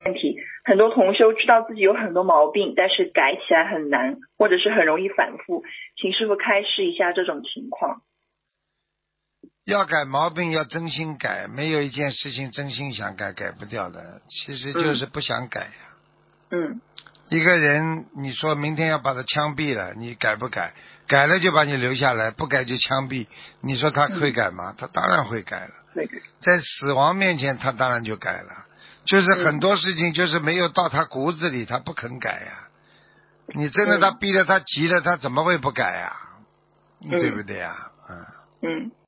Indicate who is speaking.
Speaker 1: 题，很多同修知道自己有很多毛病，但是改起来很难，或者是很容易反复，请师父开示一下这种情况。
Speaker 2: 要改毛病要真心改，没有一件事情真心想改改不掉的，其实就是不想改呀。一个人你说明天要把他枪毙了，你改不改？改了就把你留下来，不改就枪毙，你说他会改吗？他当然会改了。在死亡面前他当然就改了，就是很多事情就是没有到他骨子里，他不肯改呀。你真的他逼了他急了，他怎么会不改呀？对不对呀？